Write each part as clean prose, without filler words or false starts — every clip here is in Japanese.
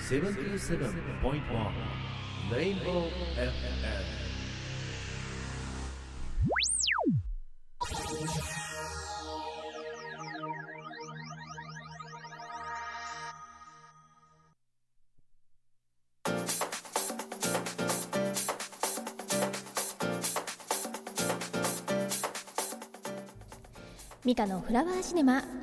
77.1 Rainbow FM。 ミカのフラワーシネマ。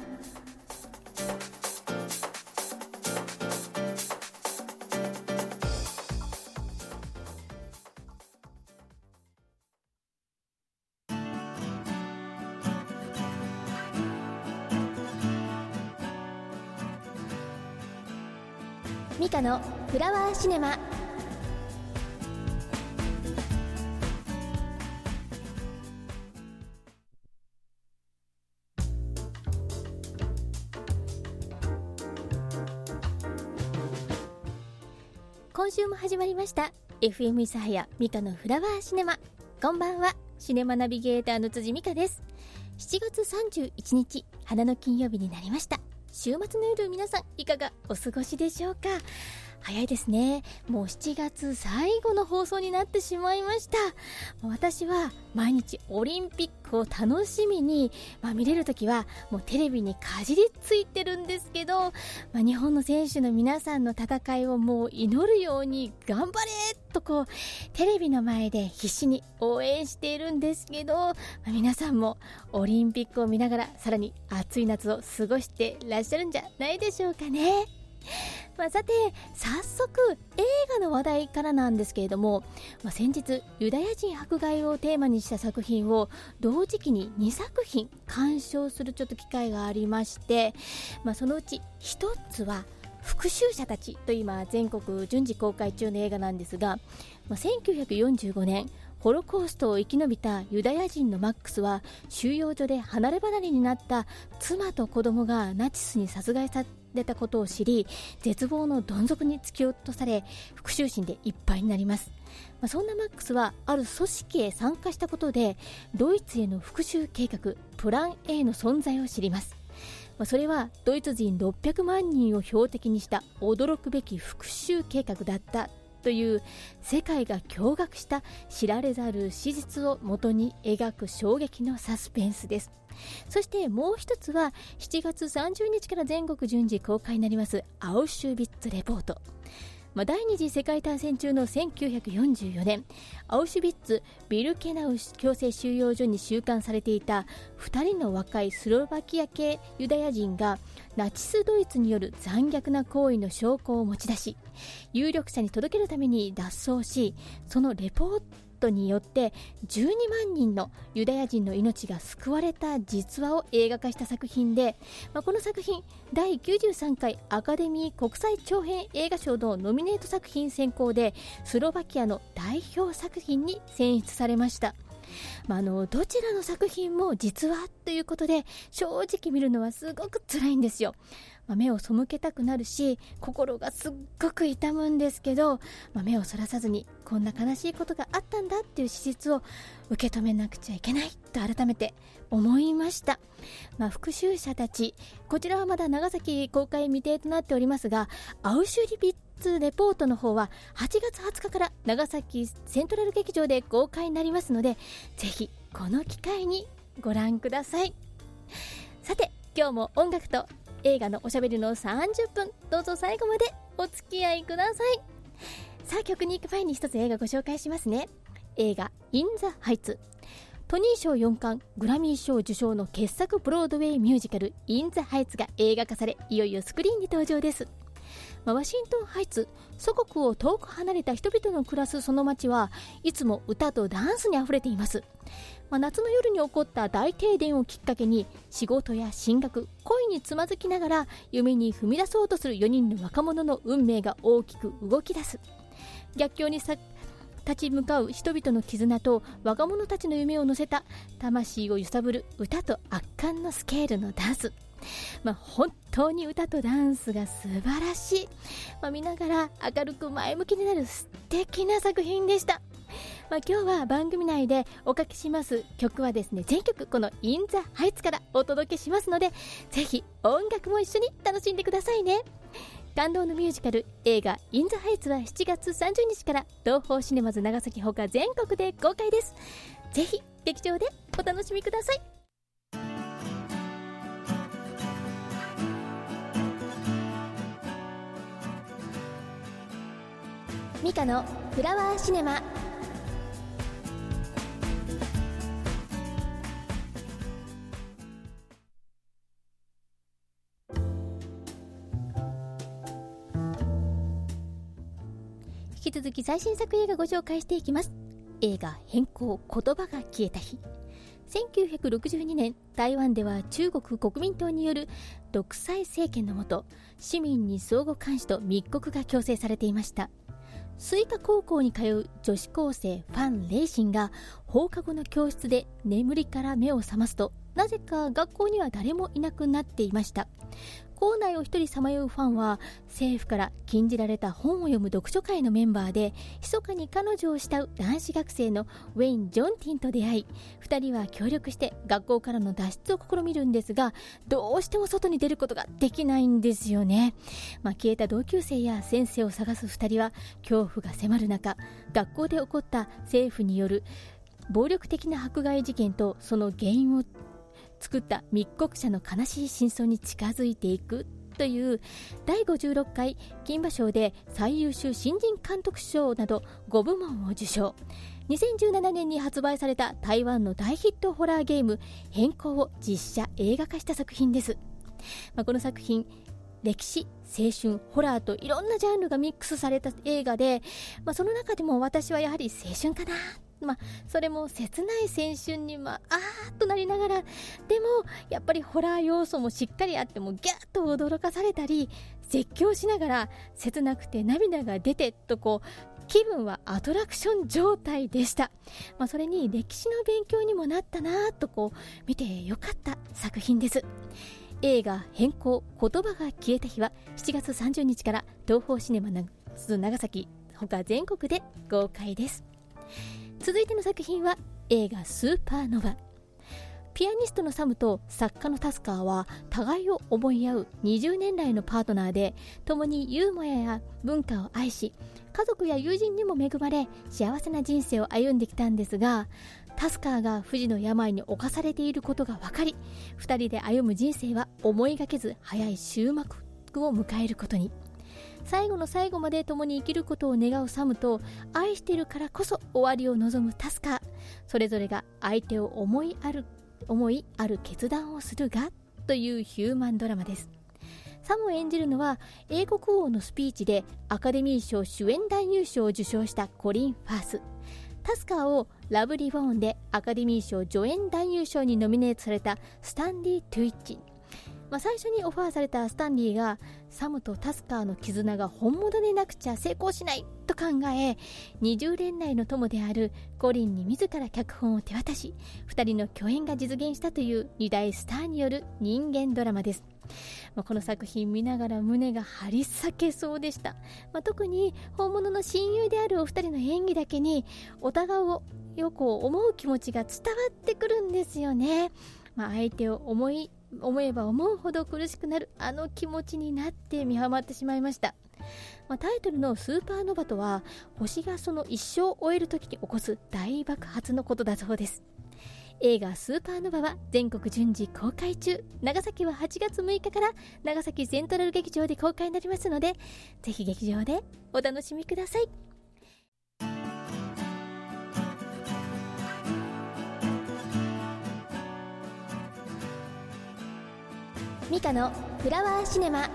ミカのフラワーシネマ。今週も始まりました FM 諫早ミカのフラワーシネマ。こんばんは、シネマナビゲーターの辻美香です。7月31日花の金曜日になりました。週末の夜、皆さんいかがお過ごしでしょうか。早いですね。もう7月最後の放送になってしまいました。私は毎日オリンピックを楽しみに、見れるときはもうテレビにかじりついてるんですけど、日本の選手の皆さんの戦いをもう祈るように頑張れとテレビの前で必死に応援しているんですけど、皆さんもオリンピックを見ながらさらに暑い夏を過ごしてらっしゃるんじゃないでしょうかね。さて、早速映画の話題からなんですけれども、先日ユダヤ人迫害をテーマにした作品を同時期に2作品鑑賞する機会がありまして、そのうち一つは復讐者たちと今全国順次公開中の映画なんですが、1945年ホロコーストを生き延びたユダヤ人のマックスは、収容所で離れ離れになった妻と子供がナチスに殺害されたことを知り、絶望のどん底に突き落とされ、復讐心でいっぱいになります。そんなマックスはある組織へ参加したことで、ドイツへの復讐計画プラン A の存在を知ります。それはドイツ人600万人を標的にした驚くべき復讐計画だったという世界が驚愕した知られざる史実を元に描く衝撃のサスペンスです。そしてもう一つは7月30日から全国順次公開になりますアウシュビッツレポート。第二次世界大戦中の1944年、アウシュビッツ・ビルケナウ強制収容所に収監されていた2人の若いスロバキア系ユダヤ人がナチスドイツによる残虐な行為の証拠を持ち出し、有力者に届けるために脱走し、そのレポートによって12万人のユダヤ人の命が救われた実話を映画化した作品で、この作品第93回アカデミー国際長編映画賞のノミネート作品選考でスロバキアの代表作品に選出されました。どちらの作品も実話ということで、正直見るのはすごく辛いんですよ。目を背けたくなるし、心がすっごく痛むんですけど、目をそらさずにこんな悲しいことがあったんだっていう事実を受け止めなくちゃいけないと改めて思いました。復讐者たち、こちらはまだ長崎公開未定となっておりますが、アウシュビッツレポートの方は8月20日から長崎セントラル劇場で公開になりますので、ぜひこの機会にご覧ください。さて、今日も音楽と映画のおしゃべりの30分、どうぞ最後までお付き合いください。さあ、曲に行く前に一つ映画ご紹介しますね。映画インザハイツ。トニー賞4冠、グラミー賞受賞の傑作ブロードウェイミュージカルインザハイツが映画化され、いよいよスクリーンに登場です。ワシントンハイツ、祖国を遠く離れた人々の暮らすその街はいつも歌とダンスにあふれています。夏の夜に起こった大停電をきっかけに、仕事や進学、恋につまずきながら夢に踏み出そうとする4人の若者の運命が大きく動き出す。逆境に立ち向かう人々の絆と若者たちの夢を乗せた魂を揺さぶる歌と圧巻のスケールのダンス。本当に歌とダンスが素晴らしい。見ながら明るく前向きになる素敵な作品でした。今日は番組内でおかけします曲はですね、全曲このインザハイツからお届けしますので、ぜひ音楽も一緒に楽しんでくださいね。 感動のミュージカル映画インザハイツは7月30日から東宝シネマズ長崎ほか全国で公開です。ぜひ劇場でお楽しみください。ミカのフラワーシネマ。引き続き最新作映画ご紹介していきます。映画変更言葉が消えた日。1962年、台湾では中国国民党による独裁政権のもと、市民に相互監視と密告が強制されていました。水華高校に通う女子高生ファン・レイシンが放課後の教室で眠りから目を覚ますと、なぜか学校には誰もいなくなっていました。校内を一人さまようファンは、政府から禁じられた本を読む読書会のメンバーで密かに彼女を慕う男子学生のウェイン・ジョンティンと出会い、2人は協力して学校からの脱出を試みるんですが、どうしても外に出ることができないんですよね。消えた同級生や先生を探す2人は恐怖が迫る中、学校で起こった政府による暴力的な迫害事件とその原因を作った密告者の悲しい真相に近づいていくという第56回金馬賞で最優秀新人監督賞など5部門を受賞。2017年に発売された台湾の大ヒットホラーゲーム変更を実写映画化した作品です。この作品、歴史、青春、ホラーといろんなジャンルがミックスされた映画で、その中でも私はやはり青春かな。それも切ない青春にあーっとなりながら、でもやっぱりホラー要素もしっかりあって、もギャッと驚かされたり絶叫しながら切なくて涙が出てと、気分はアトラクション状態でした。それに歴史の勉強にもなったなと見てよかった作品です。映画変更言葉が消えた日は7月30日から東宝シネマズ長崎ほか全国で公開です。続いての作品は映画スーパーノヴァ。ピアニストのサムと作家のタスカーは互いを思い合う20年来のパートナーで、共にユーモアや文化を愛し、家族や友人にも恵まれ幸せな人生を歩んできたんですが、タスカーが不治の病に侵されていることが分かり、2人で歩む人生は思いがけず早い終幕を迎えることに。最後の最後まで共に生きることを願うサムと、愛しているからこそ終わりを望むタスカー、それぞれが相手を思いある決断をするがというヒューマンドラマです。サムを演じるのは英国王のスピーチでアカデミー賞主演男優賞を受賞したコリン・ファース。タスカーをラブ・リボーンでアカデミー賞助演男優賞にノミネートされたスタンリー・トゥイッチ。最初にオファーされたスタンリーが、サムとタスカーの絆が本物でなくちゃ成功しないと考え、20年来の友であるコリンに自ら脚本を手渡し、2人の共演が実現したという2大スターによる人間ドラマです。この作品見ながら胸が張り裂けそうでした。特に本物の親友であるお二人の演技だけに、お互いをよく思う気持ちが伝わってくるんですよね。相手を思えば思うほど苦しくなるあの気持ちになって見はまってしまいました。タイトルのスーパーノヴァとは、星がその一生を終える時に起こす大爆発のことだそうです。映画スーパーノヴァは全国順次公開中。長崎は8月6日から長崎セントラル劇場で公開になりますので、ぜひ劇場でお楽しみください。ミカのフラワーシネマ。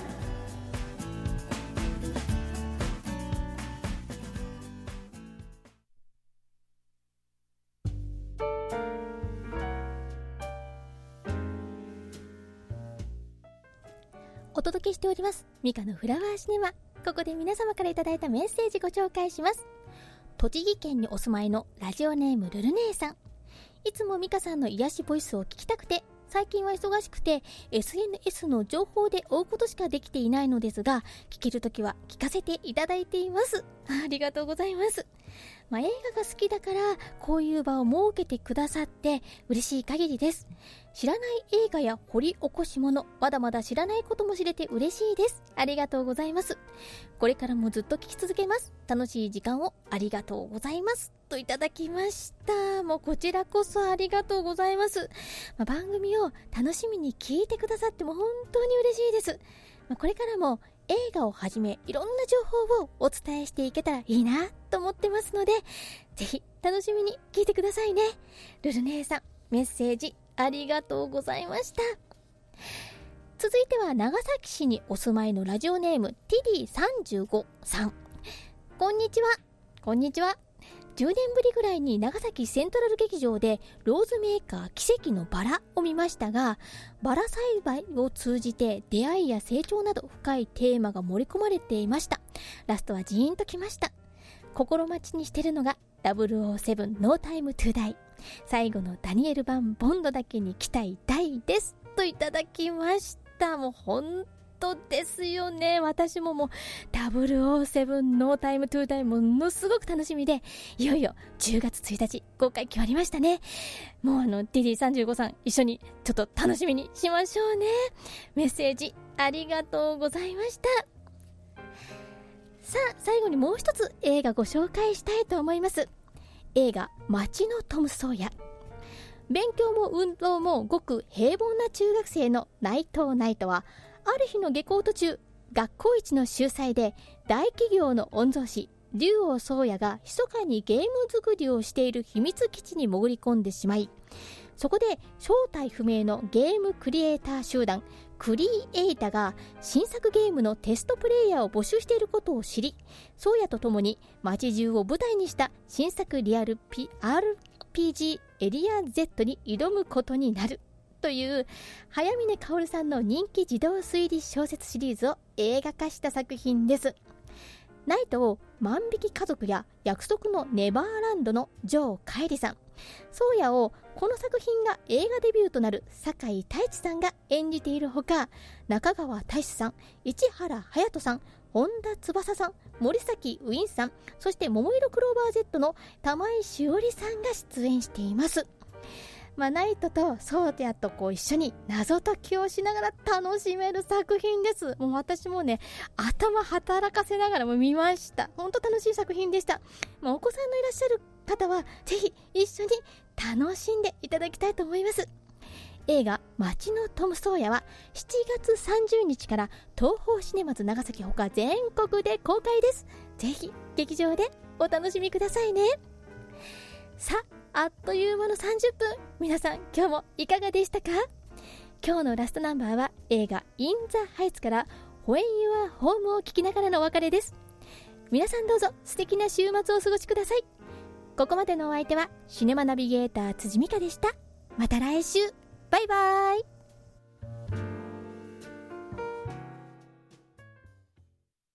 お届けしておりますミカのフラワーシネマ。ここで皆様からいただいたメッセージご紹介します。栃木県にお住まいのラジオネームルル姉さん。いつもミカさんの癒しボイスを聞きたくて、最近は忙しくて SNS の情報で追うことしかできていないのですが、聞けるときは聞かせていただいています。ありがとうございます。 映画が好きだからこういう場を設けてくださって嬉しい限りです。知らない映画や掘り起こし物、まだまだ知らないことも知れて嬉しいです。ありがとうございます。これからもずっと聞き続けます。楽しい時間をありがとうございますといただきました。もうこちらこそありがとうございます。番組を楽しみに聞いてくださっても本当に嬉しいです。これからも映画をはじめいろんな情報をお伝えしていけたらいいなと思ってますので、ぜひ楽しみに聞いてくださいね。ルル姉さん、メッセージありがとうございました。続いては長崎市にお住まいのラジオネームティディ35さん。こんにちは。こんにちは。10年ぶりぐらいに長崎セントラル劇場でローズメーカー奇跡のバラを見ましたが、バラ栽培を通じて出会いや成長など深いテーマが盛り込まれていました。ラストはジーンときました。心待ちにしてるのが007ノータイムトゥダイ、最後のダニエル版ボンドだけに期待大ですといただきました。もう本当ですよね。私ももう007ノータイムトゥダイものすごく楽しみで、いよいよ10月1日公開決まりましたね。もうディディ35さん一緒にちょっと楽しみにしましょうね。メッセージありがとうございました。さあ最後にもう一つ映画ご紹介したいと思います。映画街のトム・ソーヤ。勉強も運動もごく平凡な中学生の内藤ナイトは、ある日の下校途中、学校一の秀才で大企業の御曹司竜王宗谷が密かにゲーム作りをしている秘密基地に潜り込んでしまい、そこで正体不明のゲームクリエイター集団クリエイタが新作ゲームのテストプレイヤーを募集していることを知り、宗谷と共に街中を舞台にした新作リアル RPG エリア Z に挑むことになるという早峰薫さんの人気児童推理小説シリーズを映画化した作品です。ナイトを万引き家族や約束のネバーランドのジョー・カイリさん、宗谷をこの作品が映画デビューとなる酒井太一さんが演じているほか、中川大志さん、市原隼人さん、本田翼さん、森崎ウィンさん、そして桃色クローバー Z の玉井詩織さんが出演しています。ナイトとソーテアと一緒に謎解きをしながら楽しめる作品です。もう私もね、頭働かせながらも見ました。本当楽しい作品でした。お子さんのいらっしゃる方はぜひ一緒に楽しんでいただきたいと思います。映画街のトム・ソーヤは7月30日から東宝シネマズ長崎ほか全国で公開です。ぜひ劇場でお楽しみくださいね。さあ、あっという間の30分、皆さん今日もいかがでしたか？今日のラストナンバーは映画イン・ザ・ハイツからWhen Your Homeを聴きながらのお別れです。皆さんどうぞ素敵な週末をお過ごしください。ここまでのお相手はシネマナビゲーター辻美香でした。また来週、バイバイ。